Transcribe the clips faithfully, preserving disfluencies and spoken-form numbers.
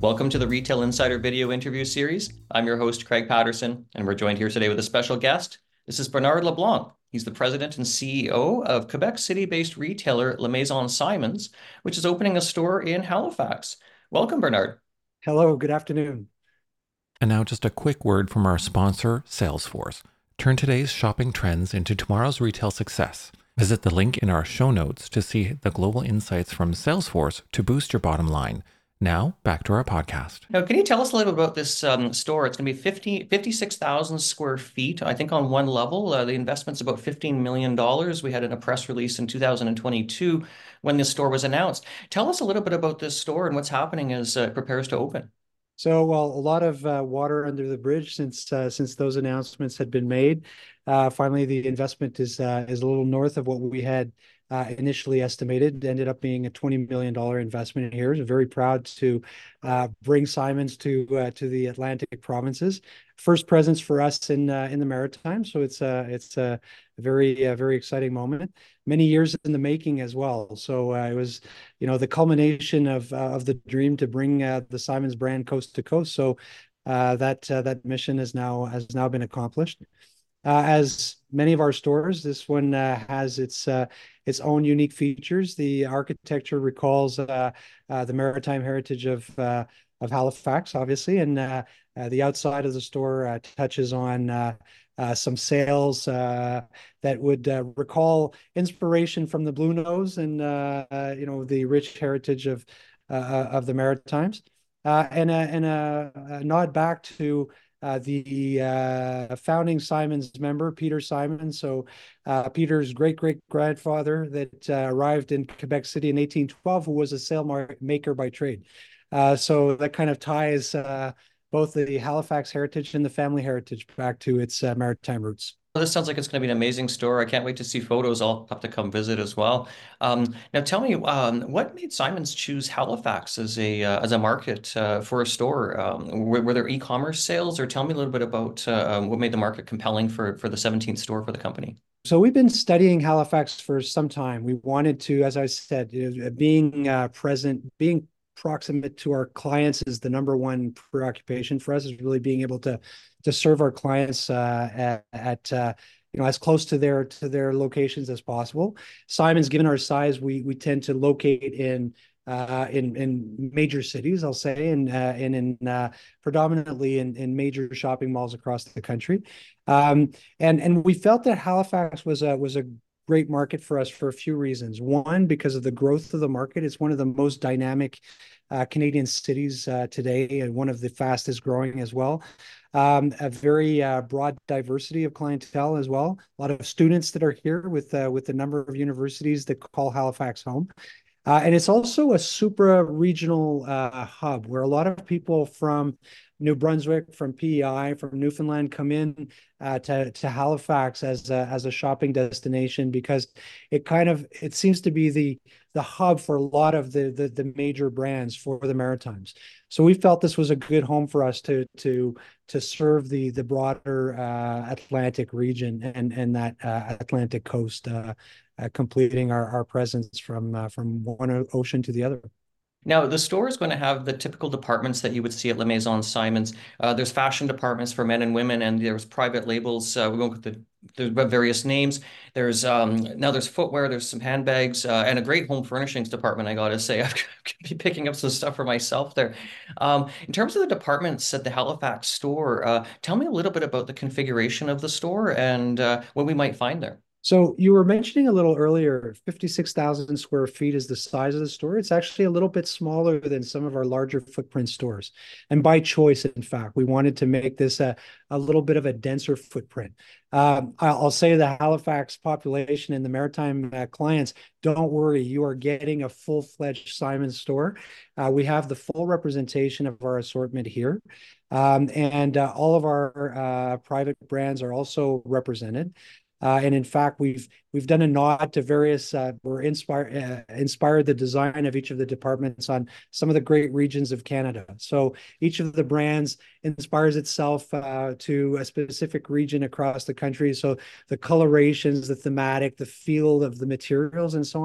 Welcome to the Retail Insider video interview series. I'm your host, Craig Patterson, and we're joined here today with a special guest. This is Bernard LeBlanc. He's the president and C E O of Quebec City-based retailer La Maison Simons, which is opening a store in Halifax. Welcome, Bernard. Hello, good afternoon. And now just a quick word from our sponsor, Salesforce. Turn today's shopping trends into tomorrow's retail success. Visit the link in our show notes to see the global insights from Salesforce to boost your bottom line. Now, back to our podcast. Now, can you tell us a little bit about this um, store? It's going to be fifty, fifty-six thousand square feet, I think, on one level. Uh, the investment's about fifteen million dollars. We had in a press release in two thousand twenty-two when this store was announced. Tell us a little bit about this store and what's happening as uh, it prepares to open. So, well, a lot of uh, water under the bridge since uh, since those announcements had been made. Uh, finally, the investment is uh, is a little north of what we had uh, initially estimated. It ended up being a twenty million dollars investment here. We're very proud to uh, bring Simons to uh, to the Atlantic provinces. First presence for us in uh, in the Maritimes, so it's uh, it's a very uh, very exciting moment. Many years in the making as well. So uh, it was, you know, the culmination of uh, of the dream to bring uh, the Simons brand coast to coast. So uh, that uh, that mission has now has now been accomplished. Uh, as many of our stores, this one uh, has its uh, its own unique features. The architecture recalls uh, uh, the maritime heritage of uh, of Halifax, obviously, and uh, uh, the outside of the store uh, touches on uh, uh, some sails uh, that would uh, recall inspiration from the Blue Nose and uh, uh, you know, the rich heritage of uh, of the Maritimes, uh, and a, and a, a nod back to uh, the uh, founding Simons member, Peter Simons. So uh, Peter's great-great-grandfather that uh, arrived in Quebec City in eighteen twelve, who was a sail maker by trade. Uh, so that kind of ties uh, both the Halifax heritage and the family heritage back to its uh, maritime roots. Well, this sounds like it's going to be an amazing store. I can't wait to see photos. I'll have to come visit as well. Um, now, tell me, um, what made Simons choose Halifax as a uh, as a market uh, for a store? Um, were, were there e-commerce sales, or tell me a little bit about uh, um, what made the market compelling for for the seventeenth store for the company? So we've been studying Halifax for some time. We wanted to, as I said, being uh, present, being proximate to our clients is the number one preoccupation for us, is really being able to to serve our clients uh, at, at uh, you know, as close to their to their locations as possible. Simons, given our size, we we tend to locate in uh, in in major cities, I'll say, and uh, and in uh, predominantly in in major shopping malls across the country. Um, and and we felt that Halifax was a was a great market for us for a few reasons. One, because of the growth of the market. It's one of the most dynamic uh, Canadian cities uh, today, and one of the fastest growing as well. Um, a very uh, broad diversity of clientele as well. A lot of students that are here with uh, with a number of universities that call Halifax home. Uh, and it's also a supra regional uh, hub where a lot of people from New Brunswick, from P E I, from Newfoundland come in uh, to to Halifax as a, as a shopping destination, because it kind of it seems to be the the hub for a lot of the the, the major brands for the Maritimes. So we felt this was a good home for us to to to serve the the broader uh, Atlantic region and and that uh, Atlantic coast. Uh, uh, completing our, our presence from uh, from one ocean to the other. Now, the store is going to have the typical departments that you would see at La Maison Simons. Uh, there's fashion departments for men and women, and there's private labels. Uh, we won't go the, the various names. There's um, now there's footwear, there's some handbags, uh, and a great home furnishings department. I gotta say, I'm going to be picking up some stuff for myself there. Um, in terms of the departments at the Halifax store, uh, tell me a little bit about the configuration of the store and uh, what we might find there. So you were mentioning a little earlier, fifty-six thousand square feet is the size of the store. It's actually a little bit smaller than some of our larger footprint stores. And by choice, in fact, we wanted to make this a, a little bit of a denser footprint. Um, I'll say the Halifax population and the maritime uh, clients, don't worry, you are getting a full-fledged Simons store. Uh, we have the full representation of our assortment here. Um, and uh, all of our uh, private brands are also represented. Uh, and in fact, we've we've done a nod to various. Uh, we're inspired uh, inspired the design of each of the departments on some of the great regions of Canada. So each of the brands inspires itself uh, to a specific region across the country. So the colorations, the thematic, the feel of the materials, and so on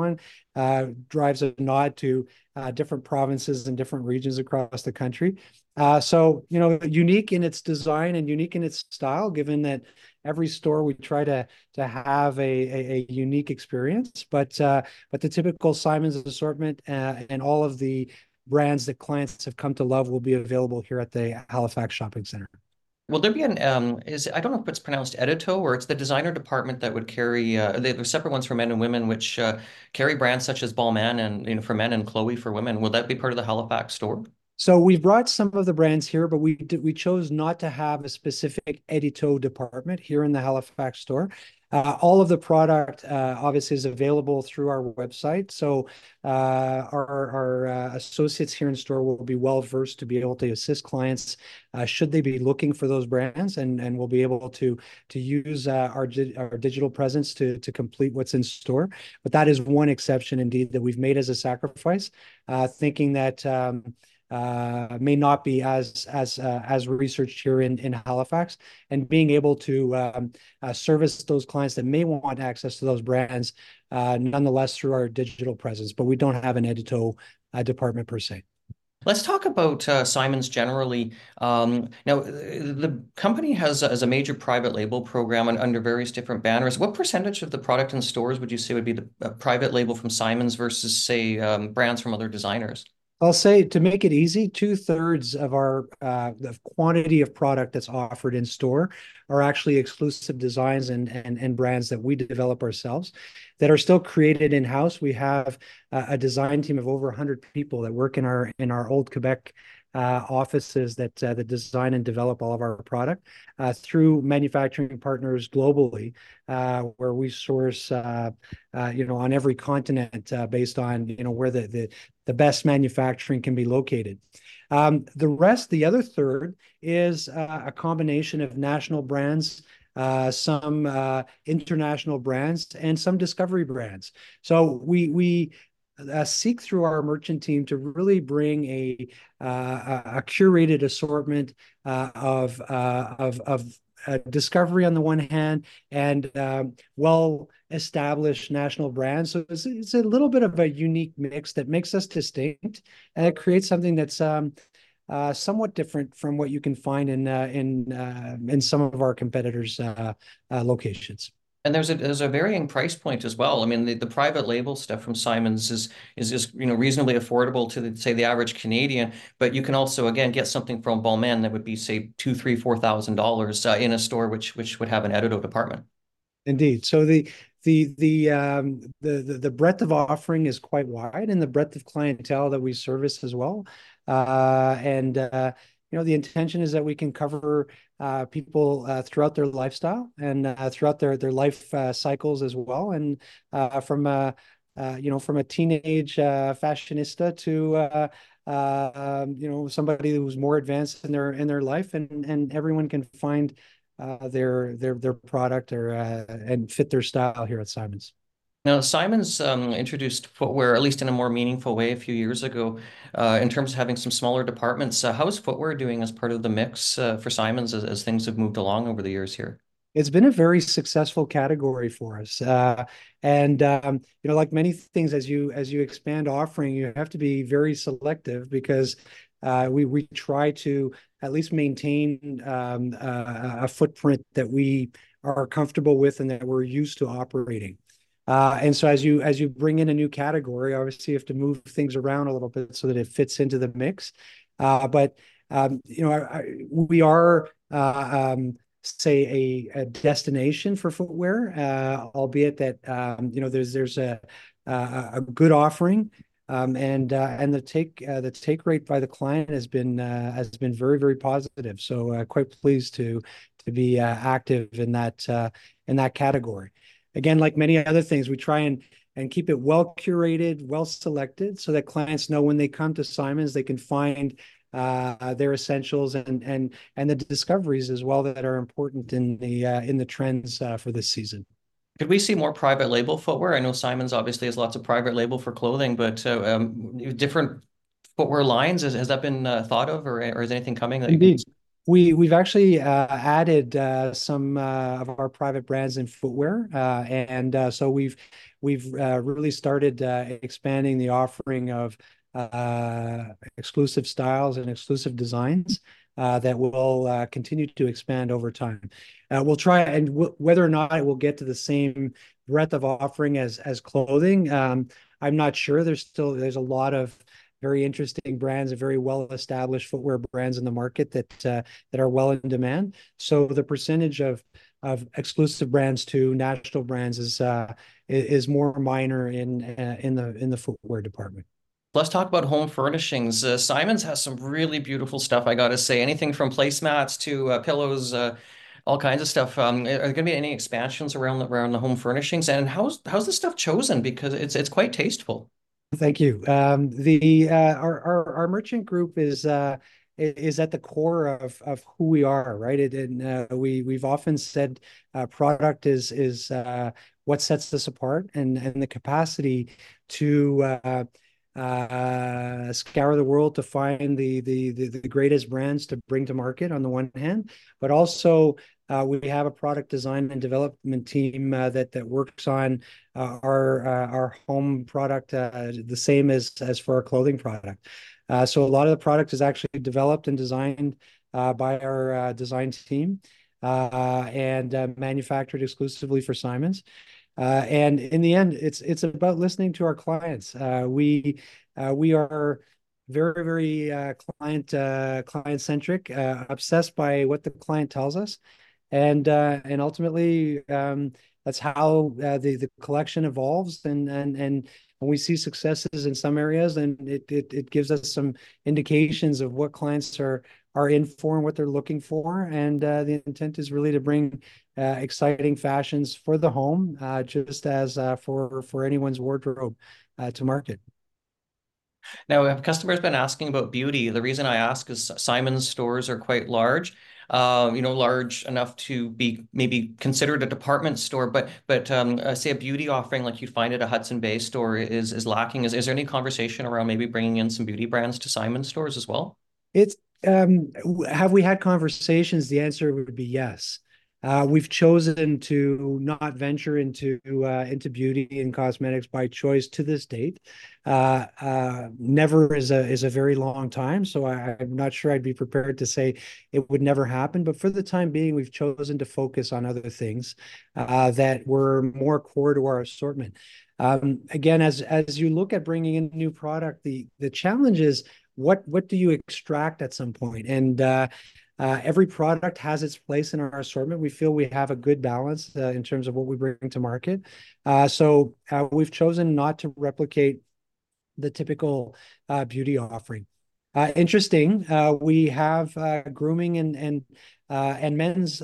uh, drives a nod to uh, different provinces and different regions across the country. Uh, so, you know, unique in its design and unique in its style, given that every store we try to to have a, a, a unique experience. But uh, but the typical Simons assortment uh, and all of the brands that clients have come to love will be available here at the Halifax Shopping Center. Will there be an um is I don't know if it's pronounced edito or it's the designer department that would carry uh they, there's separate ones for men and women which uh, carry brands such as Balmain and you know for men and Chloe for women. Will that be part of the Halifax store? So we've brought some of the brands here, but we did, we chose not to have a specific Edito department here in the Halifax store. Uh, all of the product uh, obviously is available through our website. So uh, our, our uh, associates here in store will be well versed to be able to assist clients uh, should they be looking for those brands, and and we'll be able to to use uh, our our digital presence to to complete what's in store. But that is one exception indeed that we've made as a sacrifice, uh, thinking that. Um, uh, may not be as as uh, as researched here in in Halifax, and being able to um, uh, service those clients that may want access to those brands, uh, nonetheless through our digital presence. But we don't have an edito uh, department per se. Let's talk about uh, Simons generally. Um, now, the company has, has a major private label program on, under various different banners. What percentage of the product in stores would you say would be the uh, private label from Simons versus, say, um, brands from other designers? I'll say, to make it easy, two thirds of our uh, the quantity of product that's offered in store are actually exclusive designs and, and, and brands that we develop ourselves that are still created in-house. We have uh, a design team of over one hundred people that work in our in our old Quebec uh, offices that uh, that design and develop all of our product uh, through manufacturing partners globally, uh, where we source, uh, uh, you know, on every continent uh, based on, you know, where the, the the best manufacturing can be located. Um, the rest, the other third, is uh, a combination of national brands, uh, some uh, international brands, and some discovery brands. So we we uh, seek through our merchant team to really bring a uh, a curated assortment uh, of uh, of of uh, discovery on the one hand, and um, well-established national brands. So it's, it's a little bit of a unique mix that makes us distinct, and it creates something that's um, uh, somewhat different from what you can find in uh, in uh, in some of our competitors' uh, uh, locations. And there's a there's a varying price point as well. I mean, the, the private label stuff from Simons is is is you know reasonably affordable to the, say the average Canadian, but you can also again get something from Balmain that would be say two, three, four thousand dollars uh, in a store which which would have an edito department. Indeed. So the the the um the, the the breadth of offering is quite wide, and the breadth of clientele that we service as well. Uh, and uh, you know, the intention is that we can cover uh, people uh, throughout their lifestyle and uh, throughout their their life uh, cycles as well, and uh, from a uh, you know from a teenage uh, fashionista to uh, uh, um, you know somebody who's more advanced in their in their life, and and everyone can find uh, their their their product or uh, and fit their style here at Simons. Now, Simons um, introduced footwear, at least in a more meaningful way, a few years ago, uh, in terms of having some smaller departments. Uh, how is footwear doing as part of the mix uh, for Simons as, as things have moved along over the years here? It's been a very successful category for us, uh, and um, you know, like many things, as you as you expand offering, you have to be very selective because uh, we we try to at least maintain um, a, a footprint that we are comfortable with and that we're used to operating. Uh, and so as you as you bring in a new category, obviously you have to move things around a little bit so that it fits into the mix. Uh, but um, you know, I, I, we are uh, um, say a, a destination for footwear, uh, albeit that um, you know there's there's a a, a good offering, um, and uh, and the take uh, the take rate by the client has been uh, has been very very positive. So uh, quite pleased to to be uh, active in that uh, in that category. Again, like many other things, we try and and keep it well curated, well selected, so that clients know when they come to Simons, they can find uh, their essentials and and and the discoveries as well that are important in the uh, in the trends uh, for this season. Could we see more private label footwear? I know Simons obviously has lots of private label for clothing, but uh, um, different footwear lines, has, has that been uh, thought of, or, or is anything coming that you can... Indeed. We we've actually uh, added uh, some uh, of our private brands in footwear, uh, and uh, so we've we've uh, really started uh, expanding the offering of uh, exclusive styles and exclusive designs uh, that will uh, continue to expand over time. Uh, we'll try, and w whether or not it will get to the same breadth of offering as as clothing, um, I'm not sure. There's still there's a lot of very interesting brands and very well-established footwear brands in the market that uh, that are well in demand. So the percentage of of exclusive brands to national brands is uh, is more minor in uh, in the in the footwear department. Let's talk about home furnishings. Uh, Simons has some really beautiful stuff, I gotta say. Anything from placemats to uh, pillows, uh, all kinds of stuff. Um, are there going to be any expansions around the, around the home furnishings? And how's how's this stuff chosen? Because it's it's quite tasteful. Thank you. Um, the uh, our, our our merchant group is uh, is at the core of of who we are, right? It, and uh, we we've often said uh, product is is uh, what sets us apart, and and the capacity to uh, uh, scour the world to find the, the the the greatest brands to bring to market on the one hand, but also uh, we have a product design and development team uh, that that works on uh, our uh, our home product uh, the same as as for our clothing product. Uh, so a lot of the product is actually developed and designed uh, by our uh, design team uh, and uh, manufactured exclusively for Simons. Uh, and in the end, it's it's about listening to our clients. Uh, we uh, we are very very uh, client uh, client centric, uh, obsessed by what the client tells us, and uh, and ultimately um, that's how uh, the the collection evolves. And and and when we see successes in some areas, then it it it gives us some indications of what clients are are in for and what they're looking for. And uh, the intent is really to bring uh, exciting fashions for the home, uh, just as uh, for for anyone's wardrobe uh, to market. Now, if customers been asking about beauty, the reason I ask is Simon's stores are quite large, uh, you know, large enough to be maybe considered a department store, but but um, uh, say a beauty offering like you'd find at a Hudson Bay store is is lacking. Is is there any conversation around maybe bringing in some beauty brands to Simon's stores as well? It's um, have we had conversations? The answer would be yes. Uh, we've chosen to not venture into uh, into beauty and cosmetics by choice to this date. Uh, uh, never is a is a very long time, so I, I'm not sure I'd be prepared to say it would never happen. But for the time being, we've chosen to focus on other things uh, that were more core to our assortment. Um, again, as as you look at bringing in new product, the the challenge is what what do you extract at some point? And uh, uh, every product has its place in our assortment. We feel we have a good balance uh, in terms of what we bring to market. Uh, so uh, we've chosen not to replicate the typical uh, beauty offering. Uh, interesting, uh, we have uh, grooming and and uh, and men's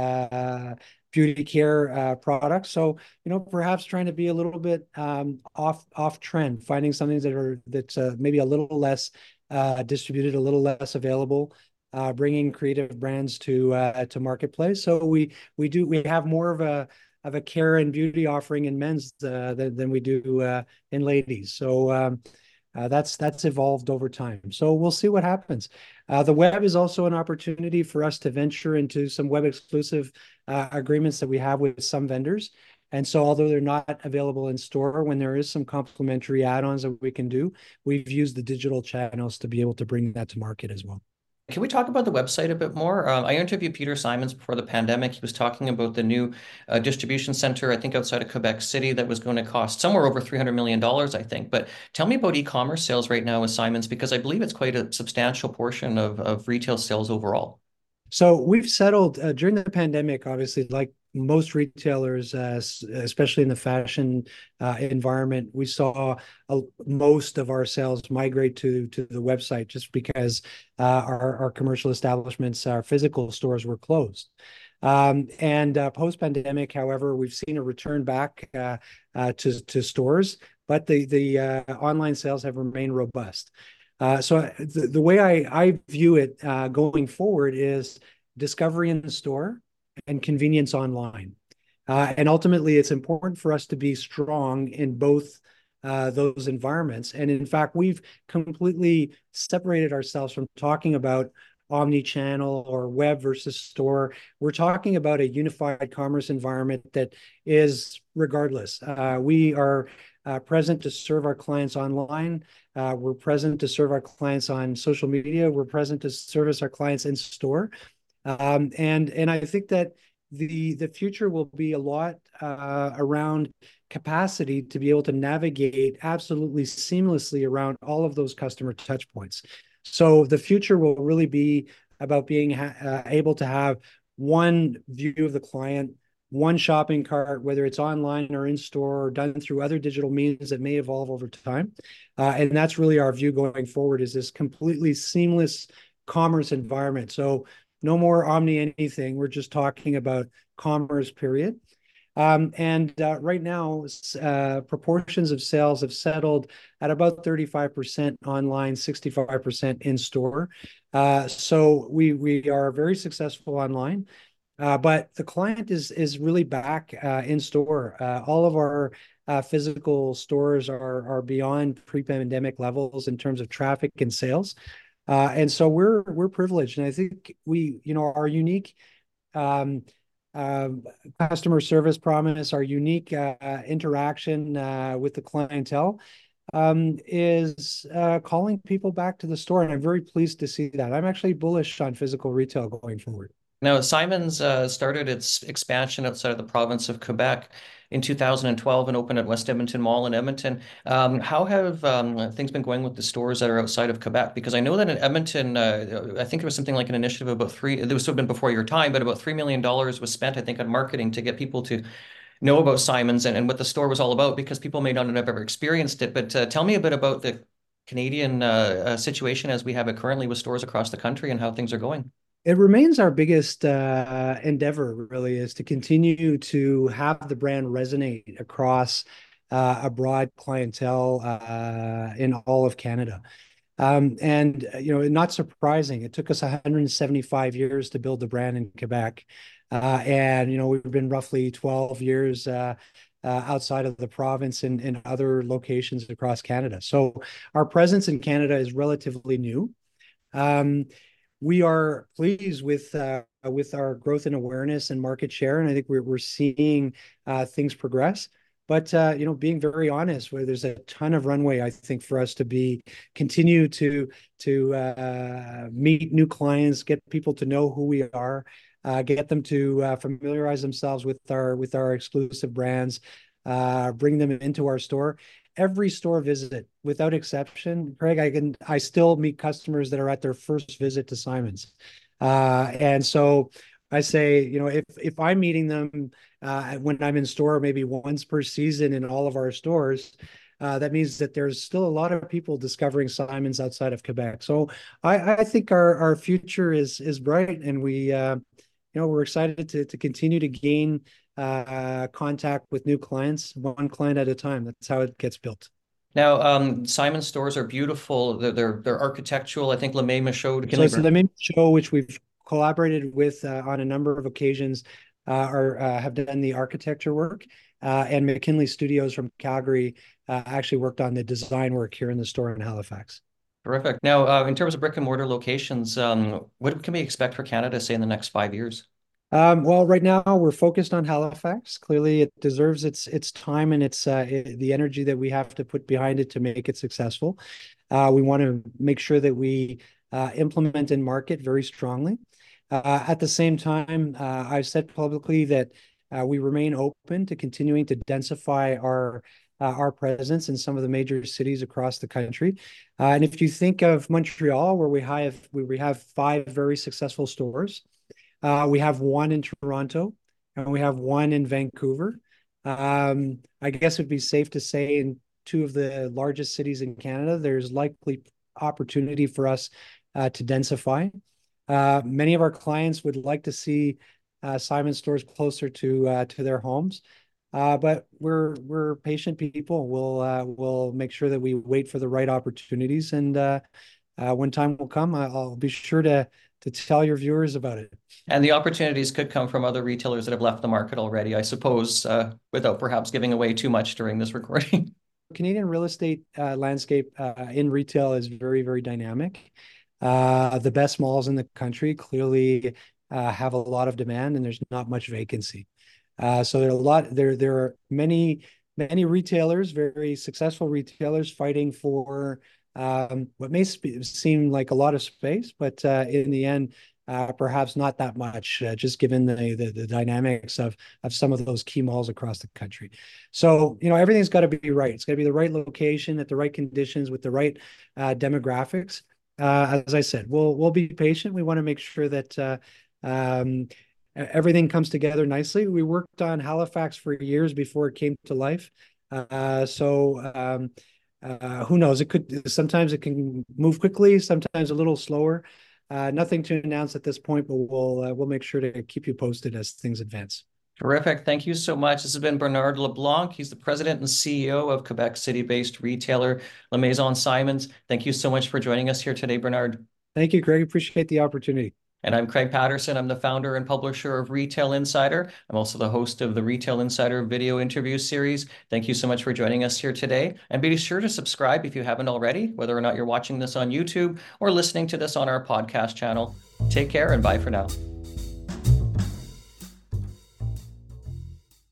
uh, beauty care uh, products. So you know, perhaps trying to be a little bit um, off off trend, finding something that are that's uh, maybe a little less uh, distributed, a little less available, uh, bringing creative brands to uh, to marketplace. So we we do we have more of a of a care and beauty offering in men's uh, than, than we do uh, in ladies. So um, uh, that's that's evolved over time. So we'll see what happens. Uh, the web is also an opportunity for us to venture into some web exclusive uh, agreements that we have with some vendors. And so although they're not available in store, when there is some complementary add-ons that we can do, we've used the digital channels to be able to bring that to market as well. Can we talk about the website a bit more? Um, I interviewed Peter Simons before the pandemic. He was talking about the new uh, distribution center, I think outside of Quebec City, that was going to cost somewhere over three hundred million dollars, I think. But tell me about e-commerce sales right now with Simons, because I believe it's quite a substantial portion of, of retail sales overall. So we've settled uh, during the pandemic, obviously, like most retailers, uh, especially in the fashion uh, environment, we saw uh, most of our sales migrate to to the website just because uh, our, our commercial establishments, our physical stores were closed. Um, and uh, post-pandemic, however, we've seen a return back uh, uh, to, to stores, but the, the uh, online sales have remained robust. Uh, so the, the way I, I view it uh, going forward is discovery in the store and convenience online. Uh, and ultimately, it's important for us to be strong in both uh, those environments. And in fact, we've completely separated ourselves from talking about omni-channel or web versus store. We're talking about a unified commerce environment that is regardless. Uh, we are uh, present to serve our clients online. Uh, we're present to serve our clients on social media. We're present to service our clients in store. Um, and and I think that the the future will be a lot uh, around capacity to be able to navigate absolutely seamlessly around all of those customer touch points. So the future will really be about being uh, able to have one view of the client, one shopping cart, whether it's online or in store or done through other digital means that may evolve over time. Uh, and that's really our view going forward, is this completely seamless commerce environment. So no more omni anything. We're just talking about commerce, period. Um, and uh, right now, uh, proportions of sales have settled at about thirty-five percent online, sixty-five percent in store. Uh, so we we are very successful online. Uh, but the client is is really back uh, in store. Uh, all of our uh, physical stores are are beyond pre-pandemic levels in terms of traffic and sales, uh, and so we're we're privileged. And I think we, you know, our unique um, uh, customer service promise, our unique uh, interaction uh, with the clientele um, is uh, calling people back to the store, and I'm very pleased to see that. I'm actually bullish on physical retail going forward. Now, Simons uh, started its expansion outside of the province of Quebec in two thousand twelve and opened at West Edmonton Mall in Edmonton. Um, how have um, things been going with the stores that are outside of Quebec? Because I know that in Edmonton, uh, I think it was something like an initiative about three, it was have been before your time, but about three million dollars was spent, I think, on marketing to get people to know about Simons and, and what the store was all about, because people may not have ever experienced it. But uh, tell me a bit about the Canadian uh, uh, situation as we have it currently with stores across the country and how things are going. It remains our biggest uh, endeavor, really, is to continue to have the brand resonate across uh, a broad clientele uh, in all of Canada. Um, and, you know, not surprising, it took us one hundred seventy-five years to build the brand in Quebec. Uh, and, you know, we've been roughly twelve years uh, uh, outside of the province and in other locations across Canada. So our presence in Canada is relatively new. Um, we are pleased with uh, with our growth and awareness and market share, and I think we're we're seeing uh, things progress. But uh, you know, being very honest, where there's a ton of runway, I think, for us to be continue to to uh, meet new clients, get people to know who we are, uh, get them to uh, familiarize themselves with our with our exclusive brands, uh, bring them into our store. Every store visit, without exception, Craig, I can I still meet customers that are at their first visit to Simons, uh, and so I say, you know, if if I'm meeting them uh, when I'm in store, maybe once per season in all of our stores, uh, that means that there's still a lot of people discovering Simons outside of Quebec. So I, I think our our future is is bright, and we, uh, you know, we're excited to to continue to gain uh, contact with new clients, one client at a time. That's how it gets built. Now, um, Simon stores are beautiful. They're they're, they're architectural. I think LeMay Michaud. So it's the LeMay Michaud, which we've collaborated with uh, on a number of occasions, uh, are uh, have done the architecture work, uh, and McKinley Studios from Calgary uh, actually worked on the design work here in the store in Halifax. Terrific. Now, uh, in terms of brick and mortar locations, um, what can we expect for Canada, say, in the next five years? Um, well, right now we're focused on Halifax. Clearly, it deserves its its time and its uh, it, the energy that we have to put behind it to make it successful. Uh, we want to make sure that we uh, implement and market very strongly. Uh, at the same time, uh, I've said publicly that uh, we remain open to continuing to densify our uh, our presence in some of the major cities across the country. Uh, and if you think of Montreal, where we have where we have five very successful stores. Uh, we have one in Toronto, and we have one in Vancouver. Um, I guess it'd be safe to say in two of the largest cities in Canada, there's likely opportunity for us uh, to densify. Uh, many of our clients would like to see uh, Simon stores closer to uh, to their homes, uh, but we're we're patient people. We'll uh, we'll make sure that we wait for the right opportunities, and uh, uh, when time will come, I'll be sure to to tell your viewers about it. And the opportunities could come from other retailers that have left the market already, I suppose, uh, without perhaps giving away too much during this recording. Canadian real estate uh, landscape uh, in retail is very, very dynamic. Uh, the best malls in the country clearly uh, have a lot of demand, and there's not much vacancy. Uh, so there are a lot. There there are many many retailers, very successful retailers, fighting for um, what may seem like a lot of space, but uh, in the end, uh, perhaps not that much, uh, just given the, the the dynamics of of some of those key malls across the country. So you know everything's got to be right. It's got to be the right location at the right conditions with the right uh, demographics. Uh, as I said, we'll we'll be patient. We want to make sure that uh, um, everything comes together nicely. We worked on Halifax for years before it came to life. Uh, so um, uh, who knows? It could sometimes it can move quickly, sometimes a little slower. Uh, nothing to announce at this point, but we'll uh, we'll make sure to keep you posted as things advance. Terrific. Thank you so much. This has been Bernard LeBlanc. He's the president and C E O of Quebec City-based retailer La Maison Simons. Thank you so much for joining us here today, Bernard. Thank you, Greg. Appreciate the opportunity. And I'm Craig Patterson. I'm the founder and publisher of Retail Insider. I'm also the host of the Retail Insider video interview series. Thank you so much for joining us here today. And be sure to subscribe if you haven't already, whether or not you're watching this on YouTube or listening to this on our podcast channel. Take care and bye for now.